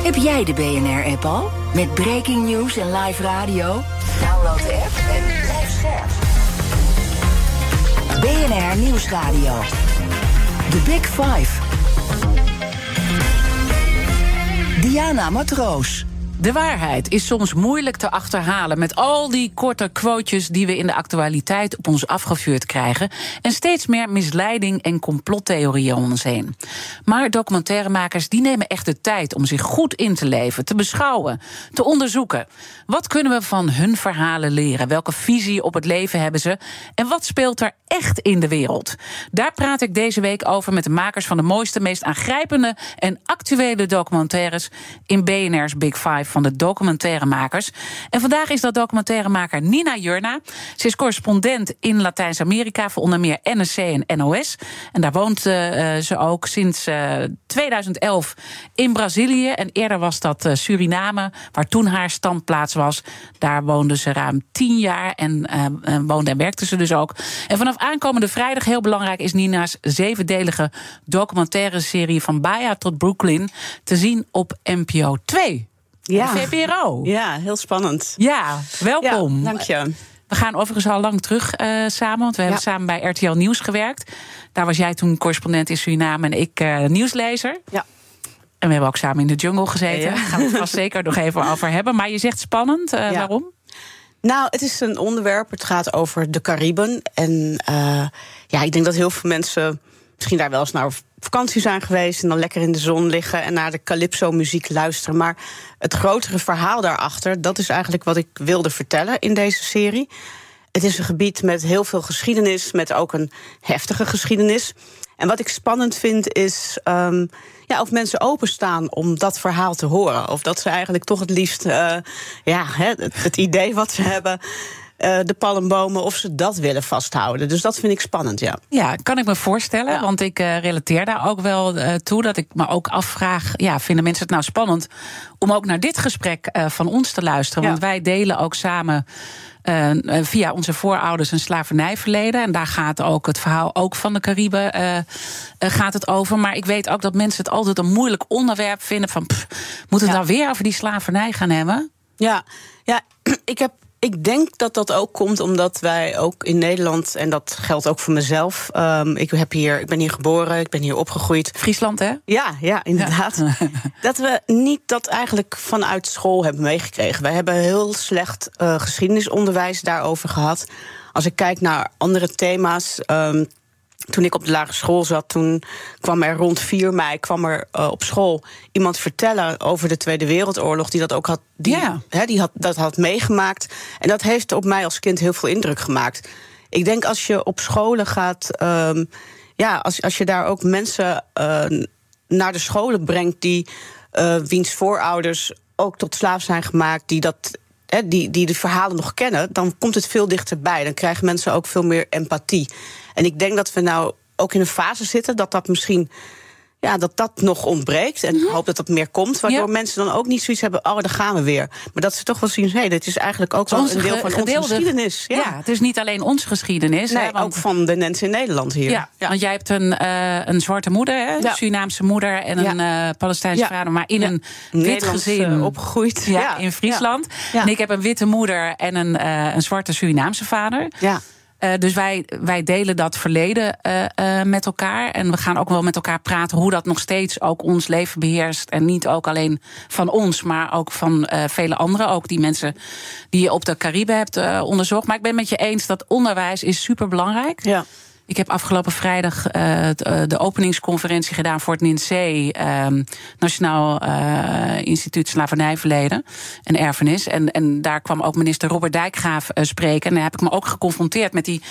Heb jij de BNR-app al? Met breaking news en live radio? Download de app en blijf scherp. BNR Nieuwsradio. The Big Five. Diana Matroos. De waarheid is soms moeilijk te achterhalen met al die korte quotejes die we in de actualiteit op ons afgevuurd krijgen en steeds meer misleiding en complottheorieën om ons heen. Maar documentairemakers die nemen echt de tijd om zich goed in te leven, te beschouwen, te onderzoeken. Wat kunnen we van hun verhalen leren? Welke visie op het leven hebben ze? En wat speelt er echt in de wereld? Daar praat ik deze week over met de makers van de mooiste, meest aangrijpende en actuele documentaires in BNR's Big Five van de documentairemakers. En vandaag is dat documentairemaker Nina Jurna. Ze is correspondent in Latijns-Amerika voor onder meer NRC en NOS. En daar woont ze ook sinds 2011 in Brazilië. En eerder was dat Suriname, waar toen haar standplaats was. Daar woonde ze ruim 10 jaar en woonde en werkte ze dus ook. En vanaf aankomende vrijdag, heel belangrijk, is Nina's 7-delige documentaire serie Van Bahia tot Brooklyn te zien op NPO 2. Ja. De VPRO. Ja, heel spannend. Ja, welkom. Ja, dank je. We gaan overigens al lang terug samen, want we hebben samen bij RTL Nieuws gewerkt. Daar was jij toen correspondent in Suriname en ik nieuwslezer. Ja. En we hebben ook samen in de jungle gezeten. Daar gaan we het vast zeker nog even over hebben. Maar je zegt spannend, waarom? Nou, het is een onderwerp, het gaat over de Cariben. En ik denk dat heel veel mensen misschien daar wel eens naar vakantie zijn geweest en dan lekker in de zon liggen en naar de calypso-muziek luisteren. Maar het grotere verhaal daarachter, dat is eigenlijk wat ik wilde vertellen in deze serie. Het is een gebied met heel veel geschiedenis, met ook een heftige geschiedenis. En wat ik spannend vind is of mensen openstaan om dat verhaal te horen. Of dat ze eigenlijk toch het liefst het idee wat ze hebben, de palmbomen, of ze dat willen vasthouden. Dus dat vind ik spannend, ja. Ja, kan ik me voorstellen, want ik relateer daar ook wel toe, dat ik me ook afvraag, vinden mensen het nou spannend om ook naar dit gesprek van ons te luisteren? Want wij delen ook samen via onze voorouders een slavernijverleden. En daar gaat ook het verhaal ook van de Cariben gaat het over. Maar ik weet ook dat mensen het altijd een moeilijk onderwerp vinden. Van, moet het nou weer over die slavernij gaan hebben? Ja, ik denk dat dat ook komt omdat wij ook in Nederland, en dat geldt ook voor mezelf, ik ben hier geboren, ik ben hier opgegroeid. Friesland, hè? Ja, inderdaad. Ja. Dat we niet dat eigenlijk vanuit school hebben meegekregen. Wij hebben heel slecht geschiedenisonderwijs daarover gehad. Als ik kijk naar andere thema's, toen ik op de lagere school zat, toen kwam er rond 4 mei op school iemand vertellen over de Tweede Wereldoorlog, die dat ook had, dat had meegemaakt. En dat heeft op mij als kind heel veel indruk gemaakt. Ik denk als je op scholen gaat, als je daar ook mensen naar de scholen brengt die wiens voorouders ook tot slaaf zijn gemaakt, die de verhalen nog kennen, dan komt het veel dichterbij. Dan krijgen mensen ook veel meer empathie. En ik denk dat we nou ook in een fase zitten dat misschien dat nog ontbreekt. En ik hoop dat dat meer komt. Waardoor mensen dan ook niet zoiets hebben, daar gaan we weer. Maar dat ze toch wel zien, dit is eigenlijk ook wel een deel van onze geschiedenis. Ja, het is niet alleen onze geschiedenis. Nee, ook van de mensen in Nederland hier. Ja, want jij hebt een zwarte moeder, hè? Een Surinaamse moeder en een Palestijnse vader, maar in een wit gezin opgegroeid. In Friesland. Ja. En ik heb een witte moeder en een zwarte Surinaamse vader. Ja. Dus wij delen dat verleden met elkaar. En we gaan ook wel met elkaar praten hoe dat nog steeds ook ons leven beheerst. En niet ook alleen van ons, maar ook van vele anderen. Ook die mensen die je op de Cariben hebt onderzocht. Maar ik ben met je eens dat onderwijs is superbelangrijk. Ja. Ik heb afgelopen vrijdag de openingsconferentie gedaan voor het NINSEE, Nationaal Instituut Slavernijverleden en Erfenis. En daar kwam ook minister Robert Dijkgraaf spreken. En daar heb ik me ook geconfronteerd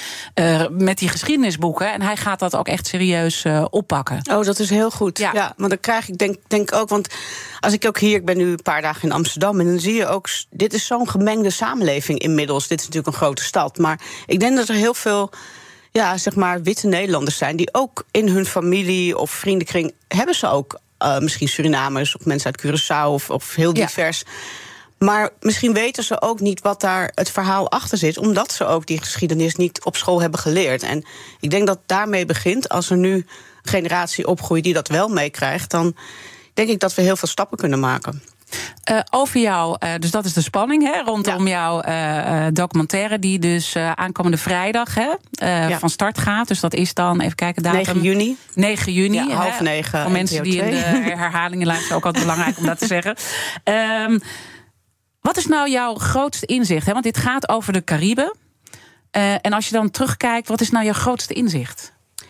met die geschiedenisboeken. En hij gaat dat ook echt serieus oppakken. Oh, dat is heel goed. Ja, want dan krijg ik denk ook, want als ik ook hier, ik ben nu een paar dagen in Amsterdam, en dan zie je ook, dit is zo'n gemengde samenleving inmiddels. Dit is natuurlijk een grote stad. Maar ik denk dat er heel veel witte Nederlanders zijn die ook in hun familie of vriendenkring hebben ze ook misschien Surinamers of mensen uit Curaçao of heel divers. Maar misschien weten ze ook niet wat daar het verhaal achter zit, omdat ze ook die geschiedenis niet op school hebben geleerd. En ik denk dat daarmee begint. Als er nu een generatie opgroeit die dat wel meekrijgt, dan denk ik dat we heel veel stappen kunnen maken. Over jou, dus dat is de spanning rondom jouw documentaire, die dus aankomende vrijdag van start gaat. Dus dat is dan, even kijken, datum. 9 juni. 9 juni. Ja, 8:30. Voor mensen die in de herhalingen luisteren, ook altijd belangrijk om dat te zeggen. Wat is nou jouw grootste inzicht? Want dit gaat over de Cariben. En als je dan terugkijkt, wat is nou jouw grootste inzicht?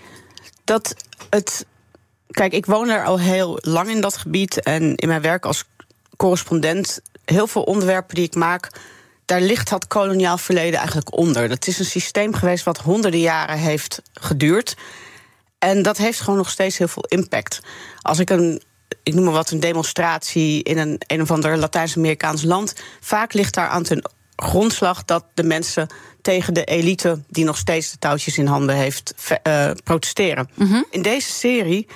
Kijk, ik woon er al heel lang in dat gebied. En in mijn werk als correspondent, heel veel onderwerpen die ik maak, daar ligt het koloniaal verleden eigenlijk onder. Dat is een systeem geweest wat honderden jaren heeft geduurd. En dat heeft gewoon nog steeds heel veel impact. Als ik noem maar wat, een demonstratie in een of ander Latijns-Amerikaans land, vaak ligt daar aan ten grondslag dat de mensen tegen de elite, die nog steeds de touwtjes in handen heeft, protesteren. Mm-hmm. In deze serie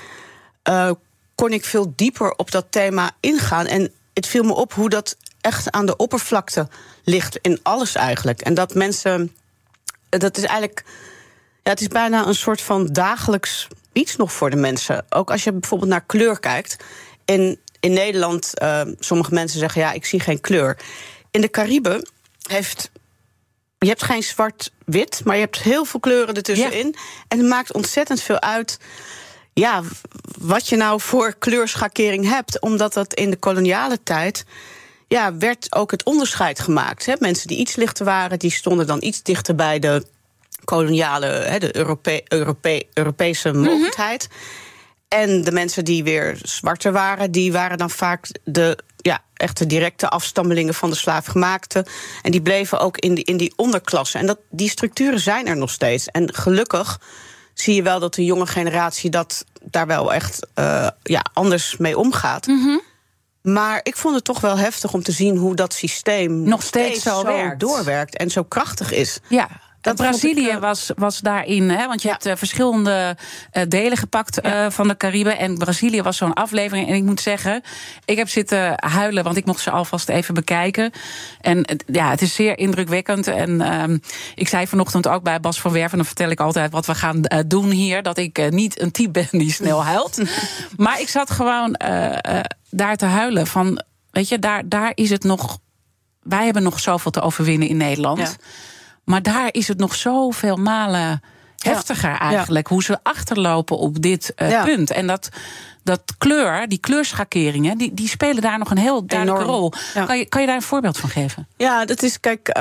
kon ik veel dieper op dat thema ingaan. En het viel me op hoe dat echt aan de oppervlakte ligt in alles eigenlijk. En dat mensen, dat is eigenlijk, het is bijna een soort van dagelijks iets nog voor de mensen. Ook als je bijvoorbeeld naar kleur kijkt. In Nederland, sommige mensen zeggen, ja, ik zie geen kleur. In de Cariben je hebt geen zwart-wit, maar je hebt heel veel kleuren ertussenin. Ja. En het maakt ontzettend veel uit, ja, wat je nou voor kleurschakering hebt. Omdat dat in de koloniale tijd, ja, werd ook het onderscheid gemaakt. Hè. Mensen die iets lichter waren, die stonden dan iets dichter bij de koloniale, de Europese mogendheid. En de mensen die weer zwarter waren, die waren dan vaak de echte directe afstammelingen van de slaafgemaakten. En die bleven ook in die onderklasse. En die structuren zijn er nog steeds. En gelukkig zie je wel dat de jonge generatie daar wel echt anders mee omgaat. Mm-hmm. Maar ik vond het toch wel heftig om te zien hoe dat systeem nog steeds zo doorwerkt en zo krachtig is. Ja. Brazilië was daarin, want je hebt verschillende delen gepakt van de Cariben. En Brazilië was zo'n aflevering. En ik moet zeggen, ik heb zitten huilen, want ik mocht ze alvast even bekijken. En het is zeer indrukwekkend. En ik zei vanochtend ook bij Bas van Werven, dan vertel ik altijd wat we gaan doen hier, dat ik niet een type ben die snel huilt. Maar ik zat gewoon daar te huilen van, weet je, daar is het nog, wij hebben nog zoveel te overwinnen in Nederland. Ja. Maar daar is het nog zoveel malen heftiger eigenlijk. Ja. Hoe ze achterlopen op dit punt. En die kleurschakeringen, die spelen daar nog een heel duidelijke rol. Ja. Kan je daar een voorbeeld van geven? Ja, dat is, kijk,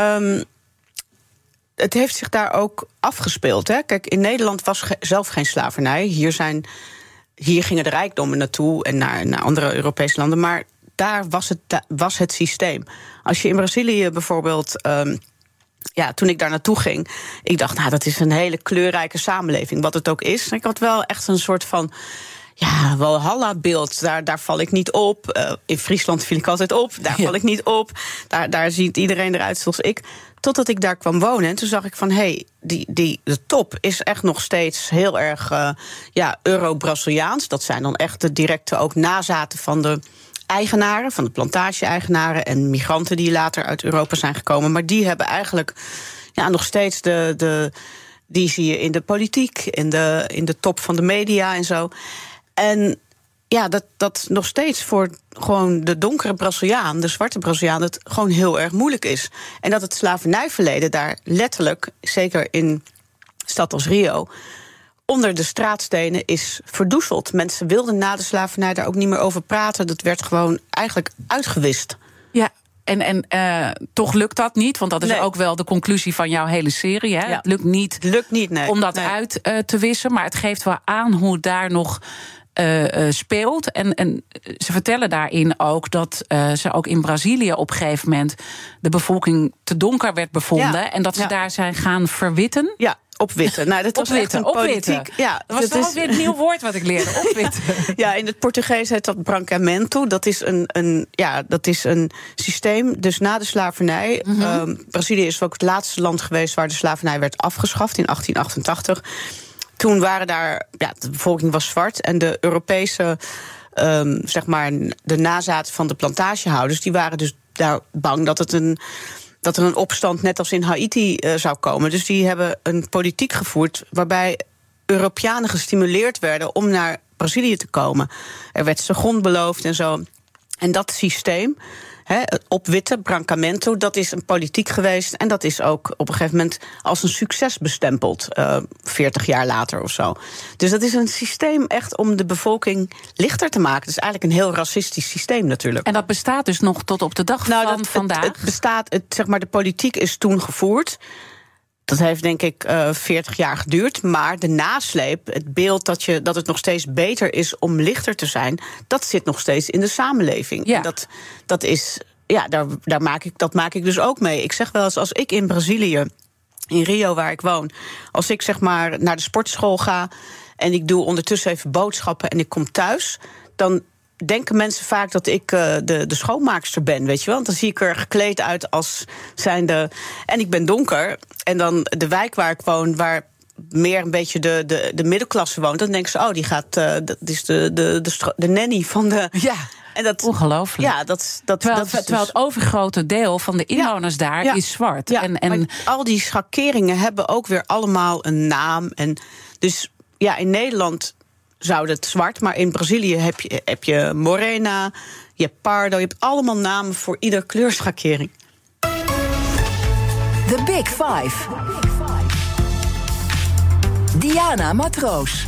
het heeft zich daar ook afgespeeld. Hè? Kijk, in Nederland was zelf geen slavernij. Hier gingen de rijkdommen naartoe en naar andere Europese landen. Maar daar was het systeem. Als je in Brazilië bijvoorbeeld, toen ik daar naartoe ging, ik dacht, dat is een hele kleurrijke samenleving, wat het ook is. Ik had wel echt een soort van Walhalla-beeld. Daar val ik niet op. In Friesland viel ik altijd op. Daar val ik niet op. Daar ziet iedereen eruit zoals ik. Totdat ik daar kwam wonen. En toen zag ik van, de top is echt nog steeds heel erg Euro-Braziliaans. Dat zijn dan echt de directe ook nazaten van de eigenaren, van de plantage-eigenaren en migranten die later uit Europa zijn gekomen. Maar die hebben eigenlijk nog steeds die zie je in de politiek, in de top van de media en zo. En dat nog steeds voor gewoon de donkere Braziliaan, de zwarte Braziliaan, het gewoon heel erg moeilijk is. En dat het slavernijverleden daar letterlijk, zeker in een stad als Rio, onder de straatstenen is verdoezeld. Mensen wilden na de slavernij daar ook niet meer over praten. Dat werd gewoon eigenlijk uitgewist. Ja. En toch lukt dat niet, want dat is ook wel de conclusie van jouw hele serie. Hè? Ja. Het lukt niet nee. Om dat uit te wissen, maar het geeft wel aan hoe het daar nog speelt. En ze vertellen daarin ook dat ze ook in Brazilië op een gegeven moment de bevolking te donker werd bevonden en dat ze daar zijn gaan verwitten. Ja. Opwitten. Nou, dat was echt een politiek. Ja, dat was toch weer een nieuw woord wat ik leerde. Opwitten. Ja, in het Portugees heet dat branqueamento. Dat is een systeem. Dus na de slavernij. Mm-hmm. Brazilië is ook het laatste land geweest waar de slavernij werd afgeschaft in 1888. Toen waren daar, de bevolking was zwart en de Europese, de nazaten van de plantagehouders, die waren dus daar bang dat er een opstand net als in Haiti zou komen. Dus die hebben een politiek gevoerd waarbij Europeanen gestimuleerd werden om naar Brazilië te komen. Er werd zijn grond beloofd en zo. En dat systeem, het opwitten, Brancamento, dat is een politiek geweest. En dat is ook op een gegeven moment als een succes bestempeld. 40 jaar later of zo. Dus dat is een systeem echt om de bevolking lichter te maken. Het is eigenlijk een heel racistisch systeem natuurlijk. En dat bestaat dus nog tot op de dag van vandaag? Het bestaat, zeg maar, de politiek is toen gevoerd. Dat heeft denk ik 40 jaar geduurd. Maar de nasleep, het beeld dat het nog steeds beter is om lichter te zijn, dat zit nog steeds in de samenleving. Ja. Dat is, ja, dat maak ik dus ook mee. Ik zeg wel eens, als ik in Brazilië, in Rio waar ik woon, als ik zeg maar naar de sportschool ga en ik doe ondertussen even boodschappen en ik kom thuis, dan denken mensen vaak dat ik de schoonmaakster ben, weet je wel. Want dan zie ik er gekleed uit als zijnde. En ik ben donker. En dan de wijk waar ik woon, waar meer een beetje de middenklasse woont, dan denken ze, die gaat, dat is de nanny van de. Ja. En dat, ongelooflijk. Ja, terwijl het overgrote deel van de inwoners daar is zwart. Ja, en al die schakeringen hebben ook weer allemaal een naam. En dus ja, in Nederland zou het zwart, maar in Brazilië heb je morena, je hebt pardo, je hebt allemaal namen voor ieder kleurschakering. The Big Five. Diana Matroos.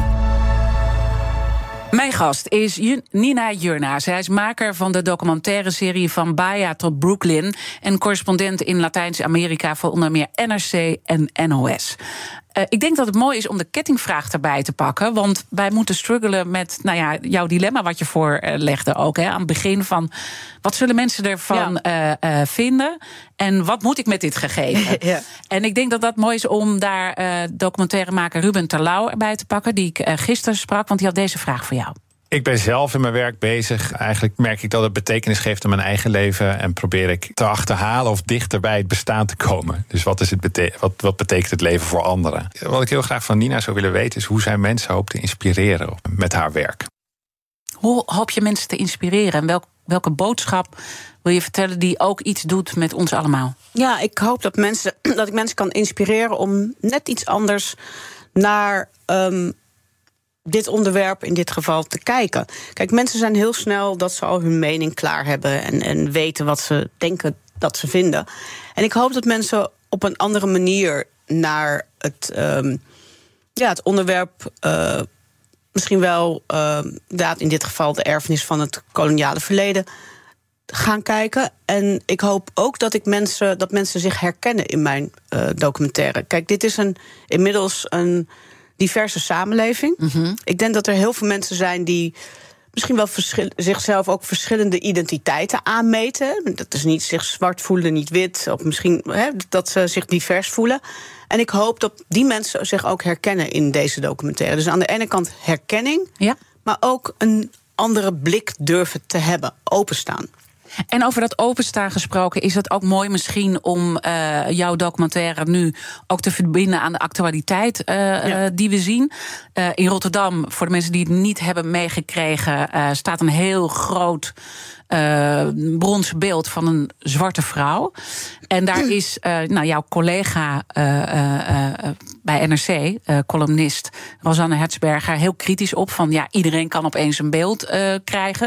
Mijn gast is Nina Jurna. Zij is maker van de documentaire serie Van Bahia tot Brooklyn en correspondent in Latijns-Amerika voor onder meer NRC en NOS. Ik denk dat het mooi is om de kettingvraag erbij te pakken, want wij moeten struggelen met jouw dilemma wat je voorlegde ook aan het begin van wat zullen mensen ervan vinden en wat moet ik met dit gegeven? Ja. En ik denk dat dat mooi is om daar documentairemaker Ruben Terlouw erbij te pakken, die ik gisteren sprak, want die had deze vraag voor jou. Ik ben zelf in mijn werk bezig. Eigenlijk merk ik dat het betekenis geeft aan mijn eigen leven en probeer ik te achterhalen of dichter bij het bestaan te komen. Dus wat betekent het leven voor anderen? Wat ik heel graag van Nina zou willen weten is hoe zij mensen hoopt te inspireren met haar werk. Hoe hoop je mensen te inspireren en welke boodschap wil je vertellen die ook iets doet met ons allemaal? Ja, ik hoop dat ik mensen kan inspireren om net iets anders naar dit onderwerp in dit geval te kijken. Kijk, mensen zijn heel snel dat ze al hun mening klaar hebben en weten wat ze denken dat ze vinden. En ik hoop dat mensen op een andere manier naar het onderwerp, misschien wel in dit geval de erfenis van het koloniale verleden, gaan kijken. En ik hoop ook dat mensen zich herkennen in mijn documentaire. Kijk, dit is inmiddels een diverse samenleving. Mm-hmm. Ik denk dat er heel veel mensen zijn die misschien wel zichzelf ook verschillende identiteiten aanmeten. Dat is niet zich zwart voelen, niet wit, of misschien dat ze zich divers voelen. En ik hoop dat die mensen zich ook herkennen in deze documentaire. Dus aan de ene kant herkenning, maar ook een andere blik durven te hebben, openstaan. En over dat openstaan gesproken, is het ook mooi misschien om jouw documentaire nu ook te verbinden aan de actualiteit die we zien. In Rotterdam, voor de mensen die het niet hebben meegekregen, staat een heel groot bronzen beeld van een zwarte vrouw. En daar is jouw collega bij NRC, columnist Rosanne Hertzberger, heel kritisch op van iedereen kan opeens een beeld krijgen.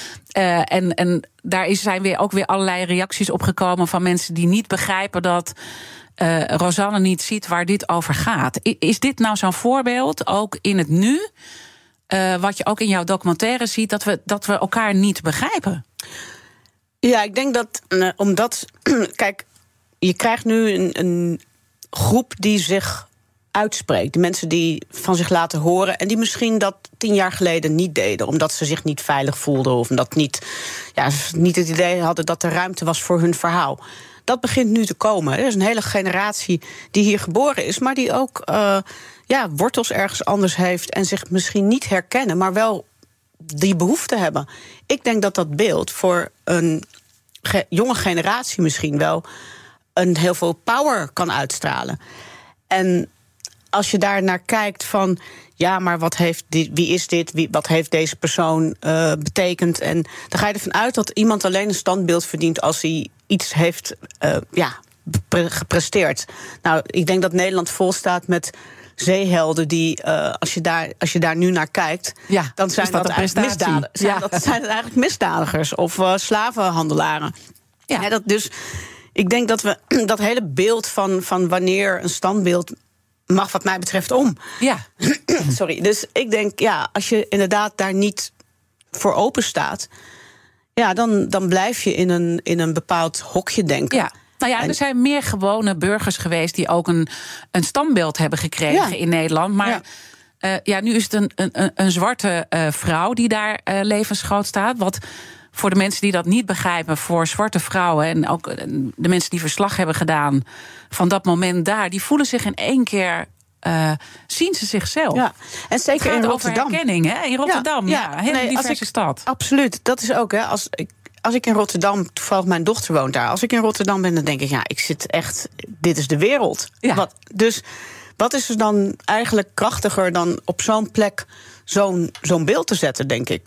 En daar zijn ook weer allerlei reacties op gekomen van mensen die niet begrijpen dat Rosanne niet ziet waar dit over gaat. Is dit nou zo'n voorbeeld, ook in het nu, wat je ook in jouw documentaire ziet, dat we elkaar niet begrijpen? Ja, ik denk dat omdat kijk, je krijgt nu een groep die zich uitspreekt. De mensen die van zich laten horen en die misschien dat 10 jaar geleden niet deden, omdat ze zich niet veilig voelden of omdat niet het idee hadden dat er ruimte was voor hun verhaal. Dat begint nu te komen. Er is een hele generatie die hier geboren is, maar die ook wortels ergens anders heeft en zich misschien niet herkennen, maar wel die behoefte hebben. Ik denk dat dat beeld voor een jonge generatie misschien wel heel veel power kan uitstralen. En als je daar naar kijkt van maar wie is dit? Wat heeft deze persoon betekend? En dan ga je ervan uit dat iemand alleen een standbeeld verdient als hij iets heeft gepresteerd. Nou, ik denk dat Nederland vol staat met zeehelden die, als je daar nu naar kijkt, dan zijn dat eigenlijk misdadigers of slavenhandelaren. Ja. Dus ik denk dat we dat hele beeld van wanneer een standbeeld mag wat mij betreft om. Ja. Sorry. Dus ik denk, als je inderdaad daar niet voor open staat, dan blijf je in een bepaald hokje denken. Ja. Nou ja, er zijn meer gewone burgers geweest die ook een standbeeld hebben gekregen in Nederland. Maar nu is het een zwarte vrouw die daar levensgroot staat. Wat voor de mensen die dat niet begrijpen, voor zwarte vrouwen en ook de mensen die verslag hebben gedaan van dat moment daar, die voelen zich in één keer, zien ze zichzelf. Ja. En zeker in Rotterdam. Over herkenning, hè? In Rotterdam, een hele diverse stad. Absoluut, dat is ook, hè. Als ik in Rotterdam, toevallig mijn dochter woont daar, als ik in Rotterdam ben, dan denk ik, ik zit echt, dit is de wereld. Ja. Wat is er dan eigenlijk krachtiger dan op zo'n plek zo'n beeld te zetten, denk ik.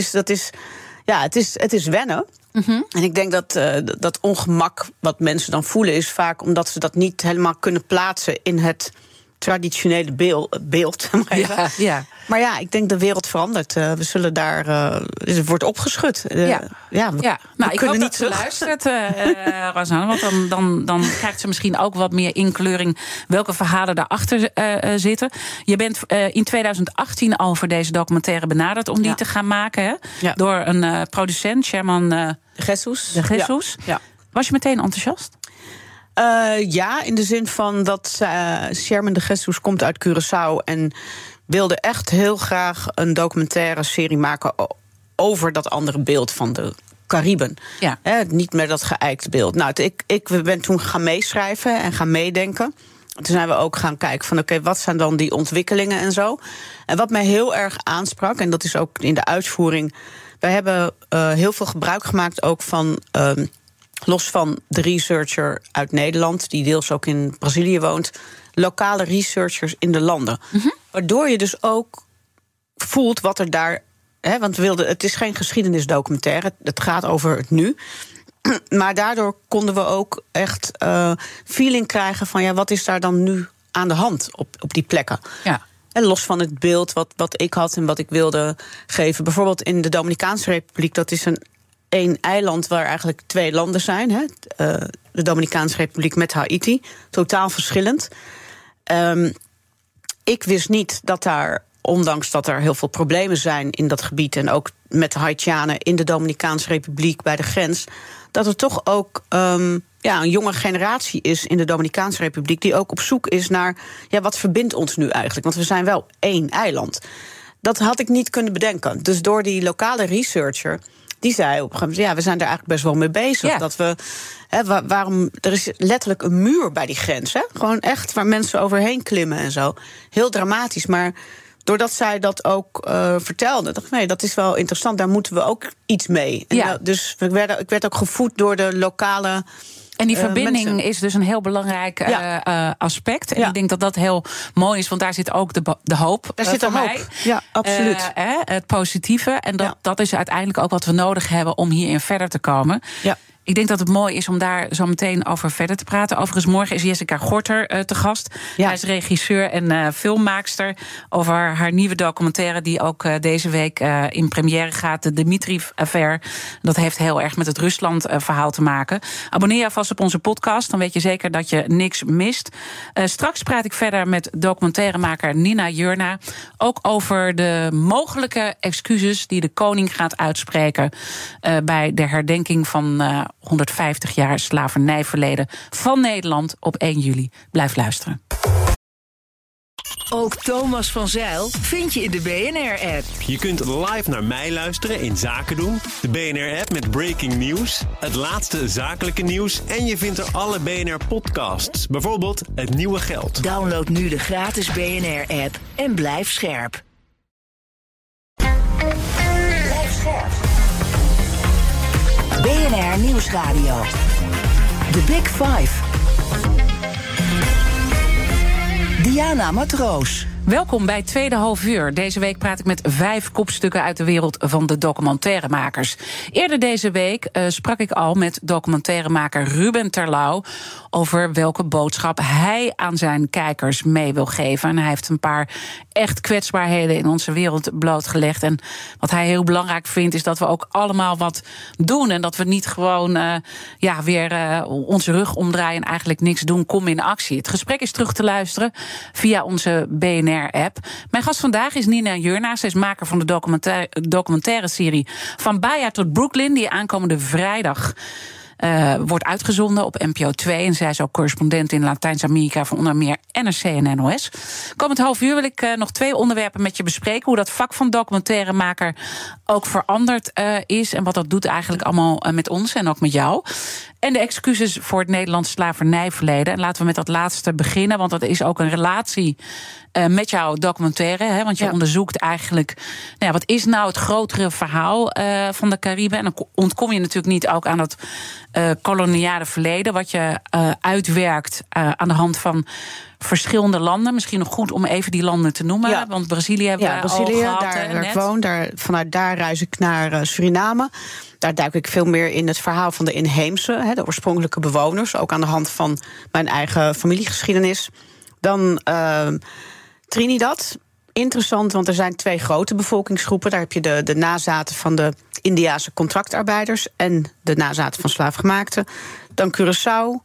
Het is wennen. Mm-hmm. En ik denk dat ongemak wat mensen dan voelen is vaak omdat ze dat niet helemaal kunnen plaatsen in het traditionele beeld. Maar ik denk de wereld verandert. We zullen daar, het wordt opgeschud. Ik hoop dat ze luistert, Rosanne, want dan krijgt ze misschien ook wat meer inkleuring welke verhalen daarachter zitten. Je bent in 2018 al voor deze documentaire benaderd om die te gaan maken, hè? Ja. Door een producent, Sherman de Jesus. Ja. Was je meteen enthousiast? In de zin van dat Sherman de Jesus komt uit Curaçao en wilde echt heel graag een documentaire serie maken over dat andere beeld van de Cariben. Ja. Niet meer dat geëikte beeld. Nou, ik ben toen gaan meeschrijven en gaan meedenken. Toen zijn we ook gaan kijken van wat zijn dan die ontwikkelingen en zo. En wat mij heel erg aansprak, en dat is ook in de uitvoering, wij hebben heel veel gebruik gemaakt ook van, los van de researcher uit Nederland, die deels ook in Brazilië woont, lokale researchers in de landen. Mm-hmm. Waardoor je dus ook voelt wat er daar, want het is geen geschiedenisdocumentaire, het gaat over het nu. Maar daardoor konden we ook echt feeling krijgen van wat is daar dan nu aan de hand op die plekken. Ja. En los van het beeld wat ik had en wat ik wilde geven. Bijvoorbeeld in de Dominicaanse Republiek, dat is een eiland waar eigenlijk 2 landen zijn. Hè? De Dominicaanse Republiek met Haiti. Totaal verschillend. Ik wist niet dat daar, ondanks dat er heel veel problemen zijn in dat gebied, en ook met de Haitianen in de Dominicaanse Republiek bij de grens, dat er toch ook een jonge generatie is in de Dominicaanse Republiek die ook op zoek is naar wat verbindt ons nu eigenlijk? Want we zijn wel 1 eiland. Dat had ik niet kunnen bedenken. Dus door die lokale researcher, die zei op een gegeven moment, we zijn daar eigenlijk best wel mee bezig. Ja. Dat we, waarom, er is letterlijk een muur bij die grens. Hè? Gewoon echt waar mensen overheen klimmen en zo. Heel dramatisch, maar doordat zij dat ook vertelde, dacht ik, nee, dat is wel interessant, daar moeten we ook iets mee. En dus ik werd ook gevoed door de lokale. En die verbinding mensen is dus een heel belangrijk aspect. En ik denk dat dat heel mooi is, want daar zit ook de hoop. Daar zit voor de hoop. mij. Ja, absoluut. Het positieve. En dat is uiteindelijk ook wat we nodig hebben om hierin verder te komen. Ja. Ik denk dat het mooi is om daar zo meteen over verder te praten. Overigens, morgen is Jessica Gorter te gast. Ja. Hij is regisseur en filmmaakster over haar nieuwe documentaire die ook deze week in première gaat, de Dmitriv-affaire. Dat heeft heel erg met het Rusland-verhaal te maken. Abonneer je alvast op onze podcast, dan weet je zeker dat je niks mist. Straks praat ik verder met documentairemaker Nina Jurna, ook over de mogelijke excuses die de koning gaat uitspreken bij de herdenking van 150 jaar slavernijverleden van Nederland op 1 juli. Blijf luisteren. Ook Thomas van Zijl vind je in de BNR-app. Je kunt live naar mij luisteren in Zaken doen, de BNR-app met breaking news, het laatste zakelijke nieuws en je vindt er alle BNR-podcasts, bijvoorbeeld Het Nieuwe Geld. Download nu de gratis BNR-app en blijf scherp. Blijf scherp. BNR Nieuwsradio. The Big Five. Diana Matroos. Welkom bij Tweede Halfuur. Deze week praat ik met 5 kopstukken uit de wereld van de documentairemakers. Eerder deze week sprak ik al met documentairemaker Ruben Terlouw over welke boodschap hij aan zijn kijkers mee wil geven. En hij heeft een paar echt kwetsbaarheden in onze wereld blootgelegd. En wat hij heel belangrijk vindt is dat we ook allemaal wat doen. En dat we niet gewoon weer onze rug omdraaien en eigenlijk niks doen. Kom in actie. Het gesprek is terug te luisteren via onze BNR-app. Mijn gast vandaag is Nina Jurna. Zij is maker van de documentaire serie Van Baja tot Brooklyn, die aankomende vrijdag wordt uitgezonden op NPO 2. En zij is ook correspondent in Latijns-Amerika voor onder meer NRC en NOS. Komend half uur wil ik nog 2 onderwerpen met je bespreken. Hoe dat vak van documentairemaker ook veranderd is. En wat dat doet eigenlijk allemaal met ons en ook met jou. En de excuses voor het Nederlands slavernijverleden. En laten we met dat laatste beginnen, want dat is ook een relatie met jouw documentaire. Hè? Want je onderzoekt eigenlijk, wat is nou het grotere verhaal van de Cariben? En dan ontkom je natuurlijk niet ook aan dat koloniale verleden, wat je uitwerkt aan de hand van verschillende landen. Misschien nog goed om even die landen te noemen. Want Brazilië hebben we Brazilië, al gehad. daar ik woon. Vanuit daar reis ik naar Suriname. Daar duik ik veel meer in het verhaal van de inheemse, de oorspronkelijke bewoners. Ook aan de hand van mijn eigen familiegeschiedenis. Dan Trinidad. Interessant, want er zijn 2 grote bevolkingsgroepen. Daar heb je de nazaten van de Indiase contractarbeiders en de nazaten van slaafgemaakten. Dan Curaçao,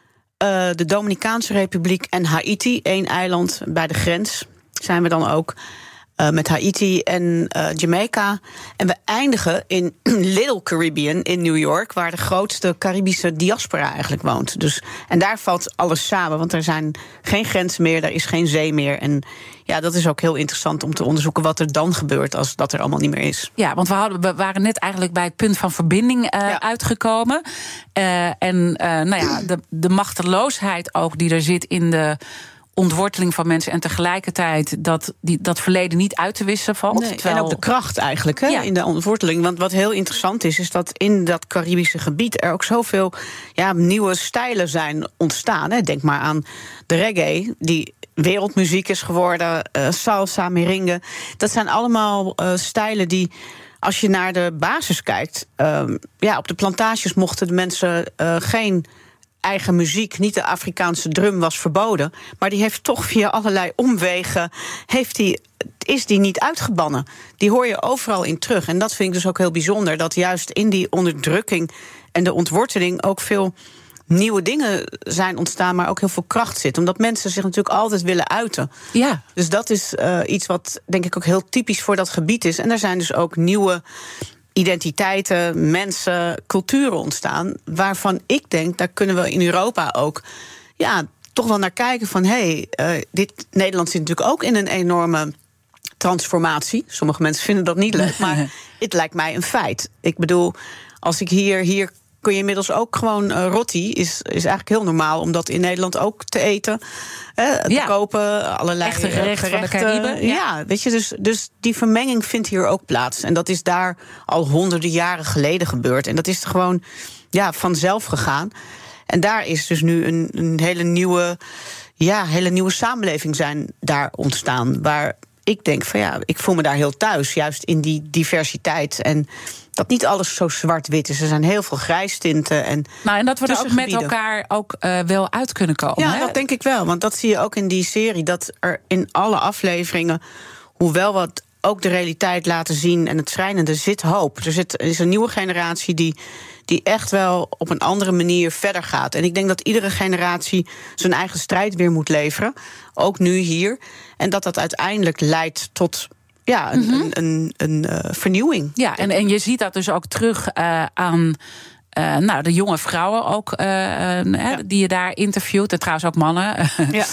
de Dominicaanse Republiek en Haiti. 1 eiland bij de grens zijn we dan ook. Met Haiti en Jamaica. En we eindigen in Little Caribbean in New York, waar de grootste Caribische diaspora eigenlijk woont. Dus, en daar valt alles samen, want er zijn geen grenzen meer, er is geen zee meer. En ja, dat is ook heel interessant om te onderzoeken wat er dan gebeurt als dat er allemaal niet meer is. Ja, want we waren net eigenlijk bij het punt van verbinding uitgekomen. De machteloosheid ook die er zit in de ontworteling van mensen en tegelijkertijd dat verleden niet uit te wissen valt. Nee, terwijl en ook de kracht eigenlijk in de ontworteling. Want wat heel interessant is dat in dat Caribische gebied er ook zoveel nieuwe stijlen zijn ontstaan. Hè. Denk maar aan de reggae, die wereldmuziek is geworden, salsa, merengue. Dat zijn allemaal stijlen die, als je naar de basis kijkt, op de plantages mochten de mensen geen eigen muziek, niet de Afrikaanse drum was verboden, maar die heeft toch via allerlei omwegen is die niet uitgebannen. Die hoor je overal in terug. En dat vind ik dus ook heel bijzonder, dat juist in die onderdrukking en de ontworteling ook veel nieuwe dingen zijn ontstaan, maar ook heel veel kracht zit. Omdat mensen zich natuurlijk altijd willen uiten. Ja. Dus dat is iets wat denk ik ook heel typisch voor dat gebied is. En er zijn dus ook nieuwe identiteiten, mensen, culturen ontstaan, waarvan ik denk, daar kunnen we in Europa ook toch wel naar kijken van Nederland zit natuurlijk ook in een enorme transformatie. Sommige mensen vinden dat niet leuk, maar het lijkt mij een feit. Ik bedoel, als ik hier kun je inmiddels ook gewoon roti, is eigenlijk heel normaal om dat in Nederland ook te eten, te kopen, allerlei echte gerechten van de Cariben. Ja, weet je, dus die vermenging vindt hier ook plaats. En dat is daar al honderden jaren geleden gebeurd. En dat is gewoon vanzelf gegaan. En daar is dus nu een hele nieuwe samenleving zijn daar ontstaan, waar ik denk van ik voel me daar heel thuis, juist in die diversiteit en dat niet alles zo zwart-wit is. Er zijn heel veel grijstinten en dat we er ook met elkaar ook wel uit kunnen komen. Ja, dat denk ik wel. Want dat zie je ook in die serie, dat er in alle afleveringen, hoewel wat ook de realiteit laten zien en het schrijnende, zit hoop. Er is een nieuwe generatie die echt wel op een andere manier verder gaat. En ik denk dat iedere generatie zijn eigen strijd weer moet leveren. Ook nu hier. En dat uiteindelijk leidt tot een vernieuwing. Ja, en je ziet dat dus ook terug aan de jonge vrouwen ook, die je daar interviewt. En trouwens ook mannen.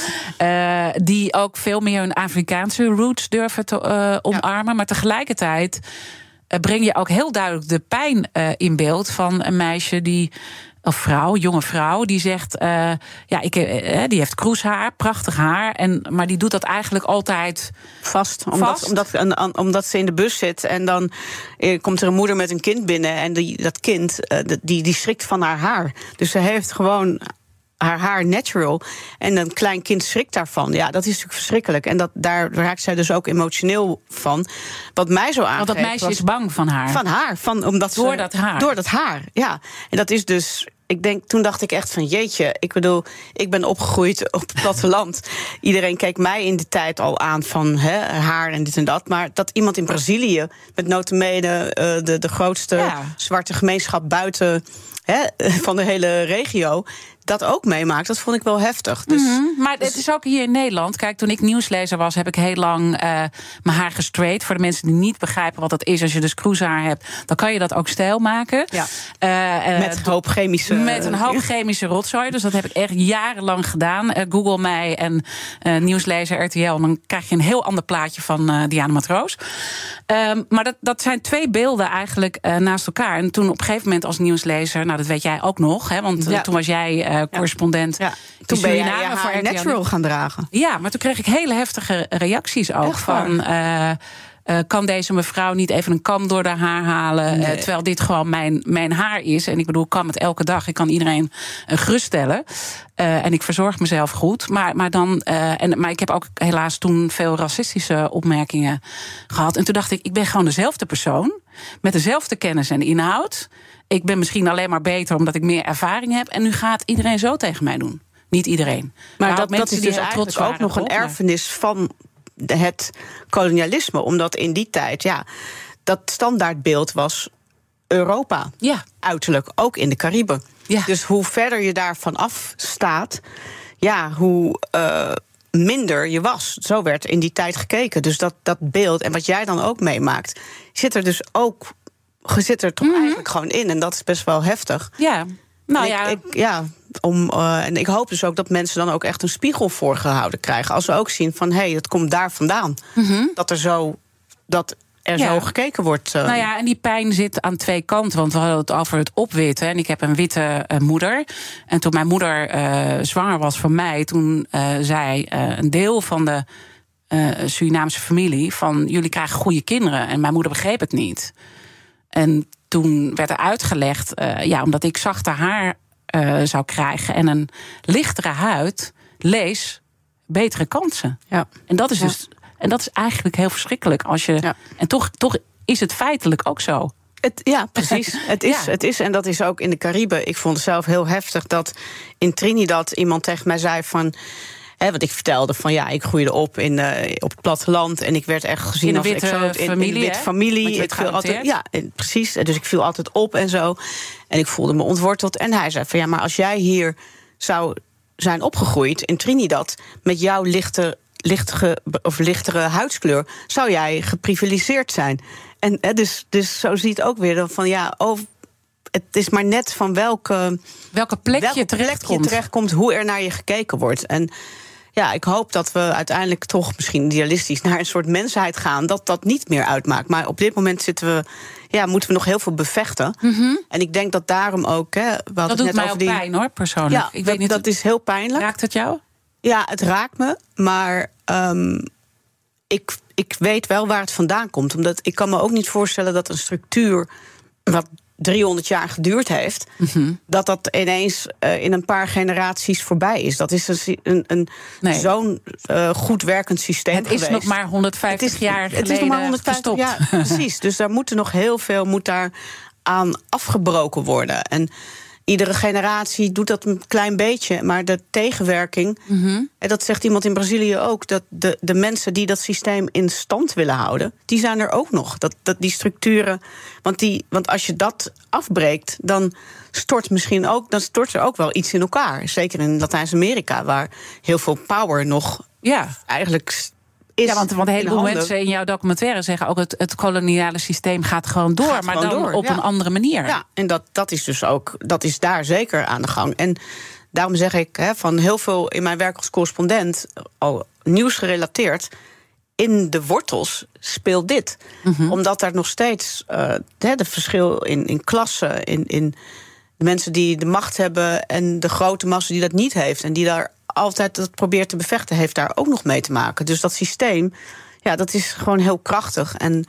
Die ook veel meer hun Afrikaanse roots durven te omarmen. Maar tegelijkertijd breng je ook heel duidelijk de pijn in beeld van een meisje die, of jonge vrouw, die zegt, die heeft kroeshaar, prachtig haar, maar die doet dat eigenlijk altijd vast. Omdat ze in de bus zit en dan komt er een moeder met een kind binnen en dat kind die schrikt van haar haar. Dus ze heeft gewoon haar haar natural. En een klein kind schrikt daarvan. Ja, dat is natuurlijk verschrikkelijk. En daar raakt zij dus ook emotioneel van. Wat mij zo aangreep. Want dat meisje is bang van haar. Van haar. Door dat haar, ja. En dat is dus... Toen dacht ik echt van jeetje, ik bedoel, ik ben opgegroeid op het platteland. Iedereen keek mij in de tijd al aan van haar en dit en dat. Maar dat iemand in Brazilië, met nota bene de grootste zwarte gemeenschap buiten van de hele regio, dat ook meemaakt, dat vond ik wel heftig. Dus, maar het is ook hier in Nederland. Kijk, toen ik nieuwslezer was, heb ik heel lang mijn haar gestraight. Voor de mensen die niet begrijpen wat dat is. Als je dus cruisehaar hebt, dan kan je dat ook stijl maken. Ja. Met een hoop chemische rotzooi. Dus dat heb ik echt jarenlang gedaan. Google mij en nieuwslezer RTL. En dan krijg je een heel ander plaatje van Diana Matroos. Maar dat zijn twee beelden eigenlijk naast elkaar. En toen op een gegeven moment als nieuwslezer, nou dat weet jij ook nog, want toen was jij correspondent. Ja. Toen ben jij je haar natural gaan dragen. Ja, maar toen kreeg ik hele heftige reacties ook. Echt van kan deze mevrouw niet even een kam door haar haar halen? Nee. Terwijl dit gewoon mijn haar is. En ik bedoel, ik kam het elke dag. Ik kan iedereen geruststellen. En ik verzorg mezelf goed. Maar ik heb ook helaas toen veel racistische opmerkingen gehad. En toen dacht ik ben gewoon dezelfde persoon. Met dezelfde kennis en inhoud. Ik ben misschien alleen maar beter omdat ik meer ervaring heb. En nu gaat iedereen zo tegen mij doen. Niet iedereen. Maar dat is dus eigenlijk ook nog een erfenis van het kolonialisme. Omdat in die tijd, dat standaardbeeld was Europa. Ja. Uiterlijk, ook in de Cariben. Ja. Dus hoe verder je daarvan afstaat, hoe minder je was. Zo werd in die tijd gekeken. Dus dat beeld, en wat jij dan ook meemaakt, zit er toch eigenlijk gewoon in. En dat is best wel heftig. Ja. En ik hoop dus ook dat mensen dan ook echt een spiegel voorgehouden krijgen. Als ze ook zien van, het komt daar vandaan. Dat er zo gekeken wordt. En die pijn zit aan twee kanten. Want we hadden het over het opwitten. En ik heb een witte moeder. En toen mijn moeder zwanger was van mij, toen zei een deel van de Surinaamse familie van, jullie krijgen goede kinderen. En mijn moeder begreep het niet. En toen werd er uitgelegd, omdat ik zachter haar zou krijgen en een lichtere huid, lees betere kansen. Ja. En dat is dus, en dat is eigenlijk heel verschrikkelijk als je. Ja. En toch is het feitelijk ook zo. Precies. Het is, en dat is ook in de Cariben. Ik vond het zelf heel heftig dat in Trinidad iemand tegen mij zei van, want ik vertelde van ik groeide op op het platteland en ik werd echt gezien in een als witte familie. Ik viel altijd, precies. Dus ik viel altijd op en zo. En ik voelde me ontworteld. En hij zei van maar als jij hier zou zijn opgegroeid in Trinidad met jouw lichtere huidskleur, zou jij geprivilegeerd zijn. En dus zo ziet ook weer van het is maar net van welke plek je terechtkomt, hoe er naar je gekeken wordt. En ik hoop dat we uiteindelijk toch misschien idealistisch naar een soort mensheid gaan, dat niet meer uitmaakt. Maar op dit moment moeten we nog heel veel bevechten. En ik denk dat daarom ook. Dat doet mij ook pijn hoor, persoonlijk. Ja, ik weet niet, dat is heel pijnlijk. Raakt het jou? Ja, het raakt me, maar ik weet wel waar het vandaan komt. Omdat ik kan me ook niet voorstellen dat een structuur wat 300 jaar geduurd heeft, dat ineens in een paar generaties voorbij is. Dat is zo'n goed werkend systeem geweest. Het is nog maar 150 jaar geleden. Het is nog maar 150 jaar, precies. Dus daar moet er nog heel veel aan afgebroken worden. En iedere generatie doet dat een klein beetje. Maar de tegenwerking, en dat zegt iemand in Brazilië ook, dat de mensen die dat systeem in stand willen houden, die zijn er ook nog. Dat die structuren. Want als je dat afbreekt, dan stort er ook wel iets in elkaar. Zeker in Latijns-Amerika, waar heel veel power nog eigenlijk is. Want een heleboel mensen in jouw documentaire zeggen ook het koloniale systeem gaat gewoon door, maar dan op een andere manier. Ja, en dat is dus ook, dat is daar zeker aan de gang. En daarom zeg ik van heel veel in mijn werk als correspondent, al nieuwsgerelateerd, in de wortels speelt dit. Omdat daar nog steeds de verschil in klassen, in de mensen die de macht hebben en de grote massa die dat niet heeft en die daar altijd dat probeert te bevechten, heeft daar ook nog mee te maken. Dus dat systeem, dat is gewoon heel krachtig. En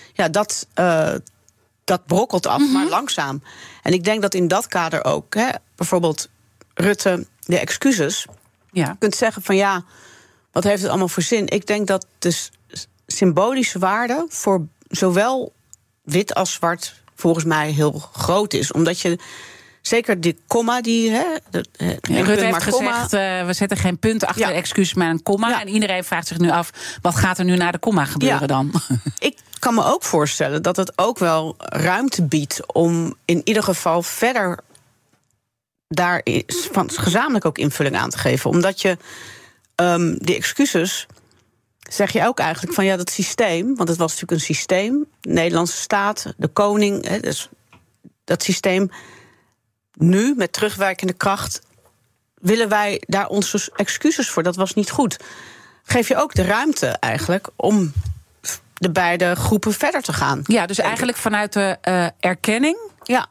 dat brokkelt af, maar langzaam. En ik denk dat in dat kader ook, bijvoorbeeld Rutte de excuses. Ja. Je kunt zeggen van ja, wat heeft het allemaal voor zin? Ik denk dat de symbolische waarde voor zowel wit als zwart volgens mij heel groot is. Omdat je zeker die komma die... Rutte heeft gezegd, we zetten geen punt achter de excuus, maar een komma. Ja. En iedereen vraagt zich nu af, wat gaat er nu na de komma gebeuren dan? Ik kan me ook voorstellen dat het ook wel ruimte biedt om in ieder geval verder daar gezamenlijk ook invulling aan te geven. Omdat je die excuses, zeg je ook eigenlijk van ja, dat systeem, want het was natuurlijk een systeem, de Nederlandse staat, de koning, dus dat systeem. Nu, met terugwerkende kracht, willen wij daar onze excuses voor. Dat was niet goed. Geef je ook de ruimte eigenlijk om de beide groepen verder te gaan. Ja, dus eigenlijk vanuit de erkenning. Ja.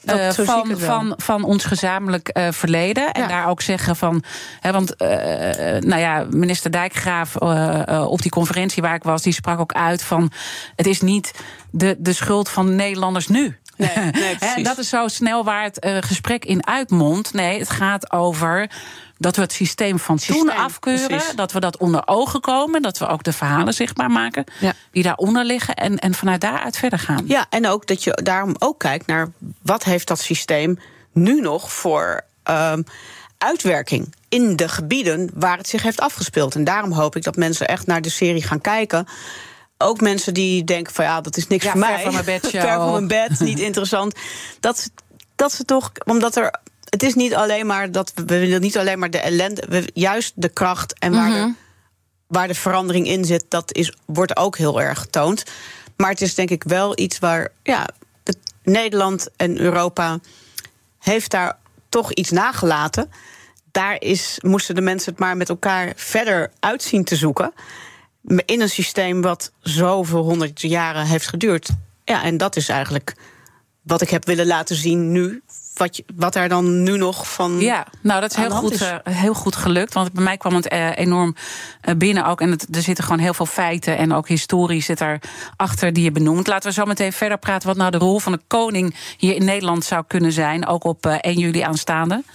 Van ons gezamenlijk verleden. En daar ook zeggen van. Want minister Dijkgraaf op die conferentie waar ik was, die sprak ook uit van. Het is niet de schuld van de Nederlanders nu. Nee, precies. Dat is zo snel waar het gesprek in uitmondt. Nee, het gaat over dat we het systeem van toen afkeuren. Precies. Dat we dat onder ogen komen. Dat we ook de verhalen zichtbaar maken die daaronder liggen. En vanuit daaruit verder gaan. Ja, en ook dat je daarom ook kijkt naar wat heeft dat systeem nu nog voor uitwerking in de gebieden waar het zich heeft afgespeeld. En daarom hoop ik dat mensen echt naar de serie gaan kijken. Ook mensen die denken van ja, dat is niks voor mij. Ver van mijn bed, ver van mijn bed, niet interessant. Dat ze toch, omdat het is niet alleen maar dat we willen niet alleen maar de ellende, juist de kracht en waar de verandering in zit, wordt ook heel erg getoond. Maar het is denk ik wel iets waar Nederland en Europa heeft daar toch iets nagelaten. Daar moesten de mensen het maar met elkaar verder uitzien te zoeken. In een systeem wat zoveel 100 jaren heeft geduurd. Ja, en dat is eigenlijk wat ik heb willen laten zien nu. Wat er dan nu nog van. Ja, nou, dat is heel goed gelukt. Want bij mij kwam het enorm binnen ook. En er zitten gewoon heel veel feiten en ook historie zit erachter die je benoemt. Laten we zo meteen verder praten wat nou de rol van de koning hier in Nederland zou kunnen zijn. Ook op 1 juli aanstaande.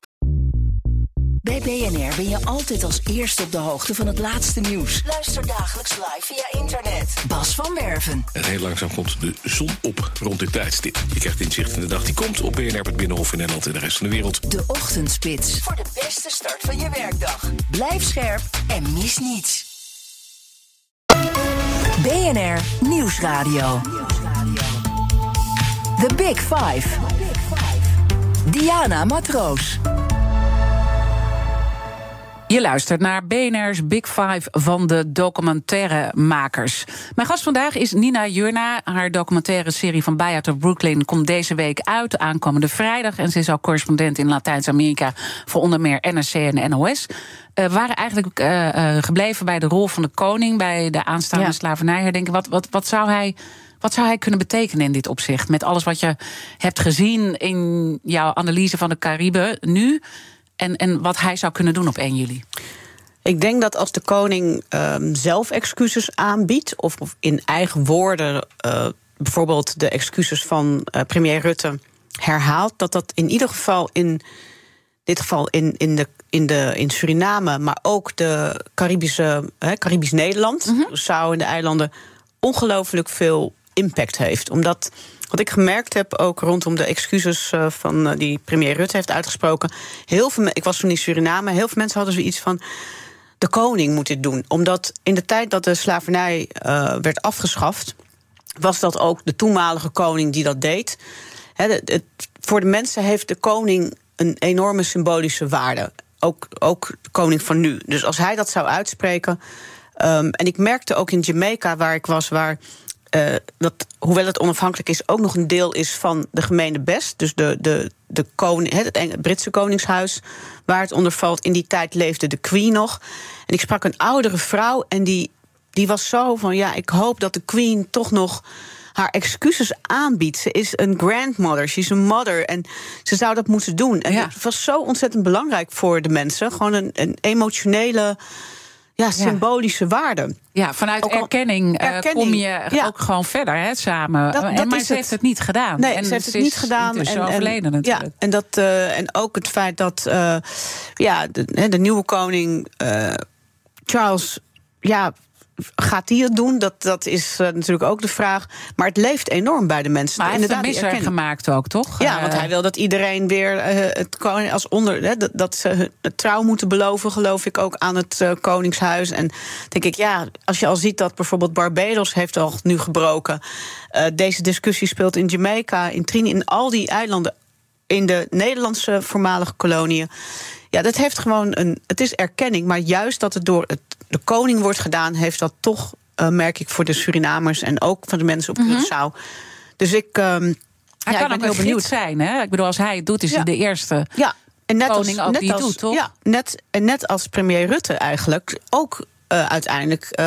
Bij BNR ben je altijd als eerste op de hoogte van het laatste nieuws. Luister dagelijks live via internet. Bas van Werven. En heel langzaam komt de zon op rond dit tijdstip. Je krijgt inzicht in de dag die komt op BNR, het Binnenhof in Nederland en de rest van de wereld. De Ochtendspits. Voor de beste start van je werkdag. Blijf scherp en mis niets. BNR Nieuwsradio. The Big Five. Diana Matroos. Je luistert naar BNR's Big Five van de documentairemakers. Mijn gast vandaag is Nina Jurna. Haar documentaire serie Van Bay uit Brooklyn komt deze week uit, aankomende vrijdag. En ze is al correspondent in Latijns-Amerika voor onder meer NRC en NOS. We waren eigenlijk gebleven bij de rol van de koning bij de aanstaande slavernijherdenking. Wat zou hij kunnen betekenen in dit opzicht? Met alles wat je hebt gezien in jouw analyse van de Cariben nu. En wat hij zou kunnen doen op 1 juli? Ik denk dat als de koning zelf excuses aanbiedt, of in eigen woorden bijvoorbeeld de excuses van premier Rutte herhaalt, dat in ieder geval in Suriname, maar ook de Caribisch Nederland, Curaçao en de eilanden, ongelooflijk veel impact heeft. Omdat wat ik gemerkt heb, ook rondom de excuses van die premier Rutte heeft uitgesproken. Ik was toen in Suriname, heel veel mensen hadden zoiets van, de koning moet dit doen. Omdat in de tijd dat de slavernij werd afgeschaft, was dat ook de toenmalige koning die dat deed. Voor de mensen heeft de koning een enorme symbolische waarde. Ook de koning van nu. Dus als hij dat zou uitspreken. En ik merkte ook in Jamaica, waar ik was, dat, hoewel het onafhankelijk is, ook nog een deel is van de gemene best. Dus de koning, het Britse koningshuis, waar het onder valt. In die tijd leefde de Queen nog. En ik sprak een oudere vrouw en die was zo van, ja, ik hoop dat de Queen toch nog haar excuses aanbiedt. Ze is een grandmother, ze is een mother en ze zou dat moeten doen. En het was zo ontzettend belangrijk voor de mensen. Gewoon een emotionele symbolische waarde. Ja, vanuit erkenning kom je ook gewoon verder samen. Maar ze heeft het niet gedaan. Nee, ze heeft het niet gedaan. Dus overleden natuurlijk. Ja, en ook het feit dat de nieuwe koning Charles... gaat die het doen? Dat is natuurlijk ook de vraag. Maar het leeft enorm bij de mensen. Maar hij heeft een misser gemaakt ook, toch? Ja, want hij wil dat iedereen weer het koning als dat ze het trouw moeten beloven, geloof ik, ook aan het koningshuis. En denk ik, als je al ziet dat bijvoorbeeld Barbados heeft al nu gebroken. Deze discussie speelt in Jamaica, in Trinidad, in al die eilanden, in de Nederlandse voormalige koloniën. Ja, dat heeft gewoon het is erkenning, maar juist dat het door de koning wordt gedaan, heeft dat toch, merk ik, voor de Surinamers en ook van de mensen op Curaçao. Dus hij kan ook heel benieuwd zijn, hè? Ik bedoel, als hij het doet, is hij de eerste koning ook die het doet, toch? Ja, net als premier Rutte eigenlijk ook uiteindelijk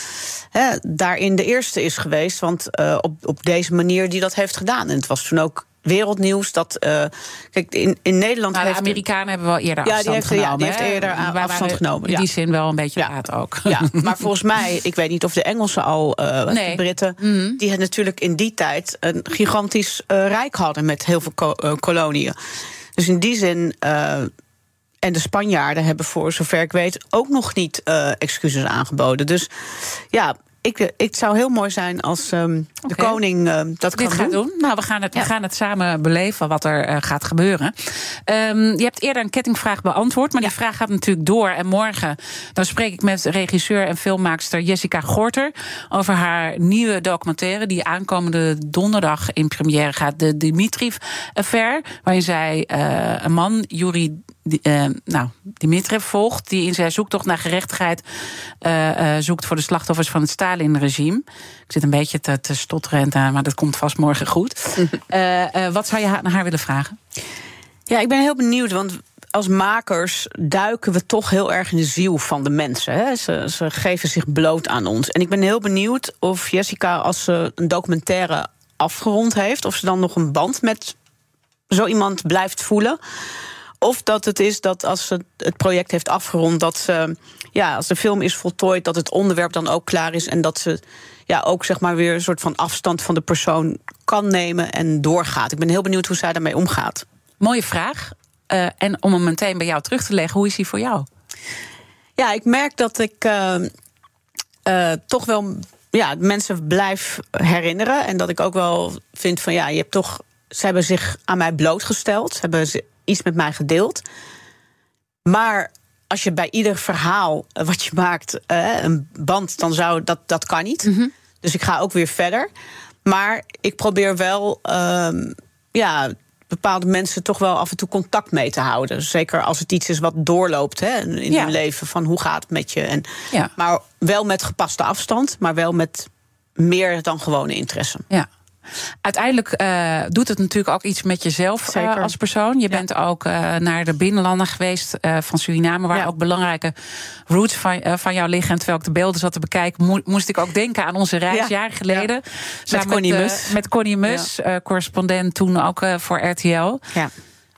daarin de eerste is geweest, want op deze manier die dat heeft gedaan. En het was toen ook wereldnieuws dat kijk, in Nederland de Amerikanen hebben wel eerder afstand genomen. Die heeft eerder afstand genomen. In die zin wel een beetje laat ook. Ja, maar volgens mij, ik weet niet of de Engelsen al, de Britten, die het natuurlijk in die tijd een gigantisch rijk hadden met heel veel koloniën. Dus in die zin, en de Spanjaarden hebben voor zover ik weet ook nog niet excuses aangeboden. Dus het zou heel mooi zijn als de koning dat kan doen. Nou, we gaan het samen beleven wat er gaat gebeuren. Je hebt eerder een kettingvraag beantwoord, maar die vraag gaat natuurlijk door. En morgen dan spreek ik met regisseur en filmmaakster Jessica Gorter over haar nieuwe documentaire die aankomende donderdag in première gaat. De Dimitriv-affaire, waarin zij een man, Yuri Dimitriv, volgt, die in zijn zoektocht naar gerechtigheid zoekt voor de slachtoffers van het Stalin-regime. Ik zit een beetje te stotteren, maar dat komt vast morgen goed. Wat zou je aan haar willen vragen? Ja, ik ben heel benieuwd, want als makers duiken we toch heel erg in de ziel van de mensen. Hè? Ze geven zich bloot aan ons. En ik ben heel benieuwd of Jessica, als ze een documentaire afgerond heeft, of ze dan nog een band met zo iemand blijft voelen. Of dat het is dat als ze het project heeft afgerond, dat ze, als de film is voltooid, dat het onderwerp dan ook klaar is en dat ze ook zeg maar weer een soort van afstand van de persoon kan nemen en doorgaat. Ik ben heel benieuwd hoe zij daarmee omgaat. Mooie vraag. En om hem meteen bij jou terug te leggen, hoe is hij voor jou? Ja, ik merk dat ik toch wel mensen blijf herinneren. En dat ik ook wel vind van je hebt toch. Ze hebben zich aan mij blootgesteld. Ze hebben iets met mij gedeeld. Maar als je bij ieder verhaal wat je maakt een band, dan zou dat kan niet. Mm-hmm. Dus ik ga ook weer verder. Maar ik probeer wel bepaalde mensen toch wel af en toe contact mee te houden. Zeker als het iets is wat doorloopt in hun leven. Van hoe gaat het met je? Maar wel met gepaste afstand, maar wel met meer dan gewone interesse. Ja. Uiteindelijk doet het natuurlijk ook iets met jezelf als persoon. Je bent ook naar de binnenlanden geweest van Suriname, waar ook belangrijke roots van jou liggen. En terwijl ik de beelden zat te bekijken, moest ik ook denken aan onze reis jaren geleden. Met Connie Mus. Met Connie Mus, correspondent toen ook voor RTL. Ja.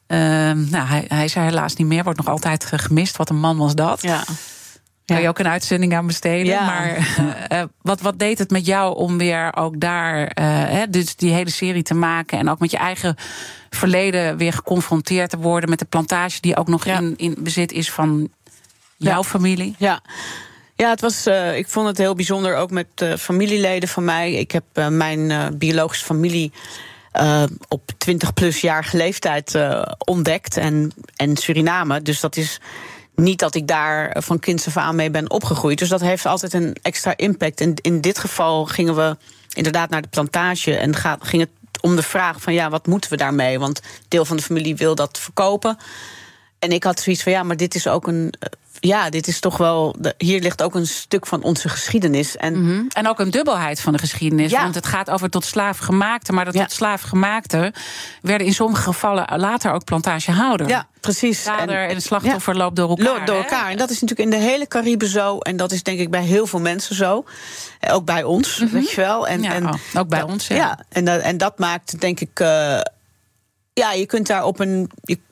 Hij is er helaas niet meer, wordt nog altijd gemist. Wat een man was dat. Ja. Kan je ook een uitzending aan besteden. Ja. Maar wat deed het met jou om weer ook daar dus die hele serie te maken en ook met je eigen verleden weer geconfronteerd te worden met de plantage die ook nog in bezit is van jouw familie? Ja, het was. Ik vond het heel bijzonder ook met familieleden van mij. Ik heb mijn biologische familie op 20+ jarige leeftijd ontdekt en Suriname. Dus dat is niet dat ik daar van kinds af aan mee ben opgegroeid. Dus dat heeft altijd een extra impact. En in dit geval gingen we inderdaad naar de plantage en ging het om de vraag van wat moeten we daarmee? Want deel van de familie wil dat verkopen. En ik had zoiets van maar dit is ook dit is toch wel. Hier ligt ook een stuk van onze geschiedenis. En ook een dubbelheid van de geschiedenis. Want het gaat over tot slaafgemaakte. Maar tot slaafgemaakte werden in sommige gevallen later ook plantagehouders. Ja, precies. Vader en de slachtoffer loopt door elkaar. En dat is natuurlijk in de hele Cariben zo. En dat is denk ik bij heel veel mensen zo. Ook bij ons, weet je wel. Ook bij ons, En dat maakt denk ik. Je kunt daar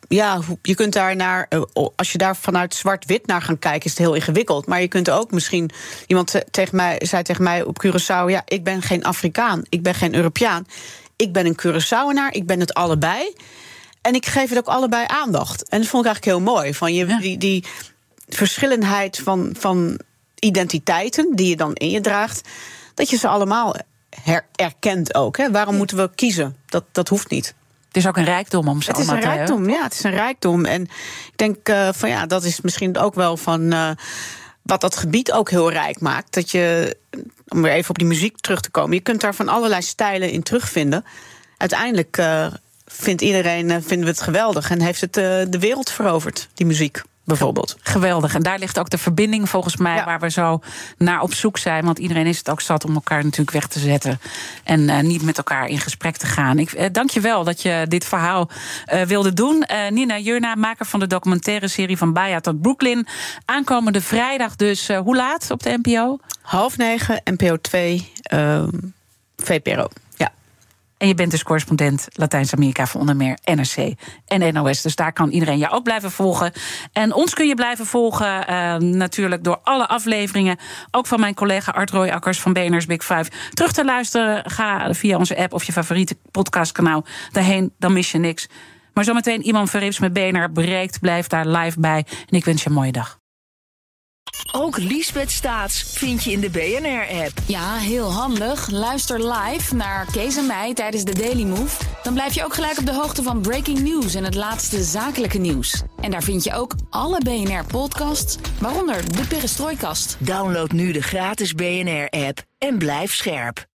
je kunt daar naar, als je daar vanuit zwart-wit naar gaat kijken, is het heel ingewikkeld. Maar je kunt ook misschien, iemand zei tegen mij op Curaçao, ja, ik ben geen Afrikaan, ik ben geen Europeaan. Ik ben een Curaçaoenaar, ik ben het allebei. En ik geef het ook allebei aandacht. En dat vond ik eigenlijk heel mooi. Van die verschillenheid van identiteiten die je dan in je draagt, dat je ze allemaal erkent ook. Hè. Waarom moeten we kiezen? Dat hoeft niet. Het is ook een rijkdom om ze allemaal te hebben. Het is een rijkdom. En ik denk dat is misschien ook wel van wat dat gebied ook heel rijk maakt. Dat je, om weer even op die muziek terug te komen, je kunt daar van allerlei stijlen in terugvinden. Uiteindelijk vinden we het geweldig en heeft het de wereld veroverd, die muziek. Bijvoorbeeld. Geweldig. En daar ligt ook de verbinding volgens mij waar we zo naar op zoek zijn. Want iedereen is het ook zat om elkaar natuurlijk weg te zetten. En niet met elkaar in gesprek te gaan. Ik dank je wel dat je dit verhaal wilde doen. Nina Jurna, maker van de documentaire serie Van Baja tot Brooklyn. Aankomende vrijdag dus. Hoe laat op de NPO? 8:30, NPO 2, VPRO. Ja. En je bent dus correspondent Latijns-Amerika voor onder meer NRC en NOS. Dus daar kan iedereen jou ook blijven volgen. En ons kun je blijven volgen natuurlijk door alle afleveringen. Ook van mijn collega Art Royakkers van BNR's Big Five. Terug te luisteren, ga via onze app of je favoriete podcastkanaal daarheen. Dan mis je niks. Maar zometeen Iman Verrips met BNR breekt. Blijf daar live bij. En ik wens je een mooie dag. Ook Liesbeth Staats vind je in de BNR-app. Ja, heel handig. Luister live naar Kees en mij tijdens de Daily Move. Dan blijf je ook gelijk op de hoogte van breaking news en het laatste zakelijke nieuws. En daar vind je ook alle BNR-podcasts, waaronder de Perestrooikast. Download nu de gratis BNR-app en blijf scherp.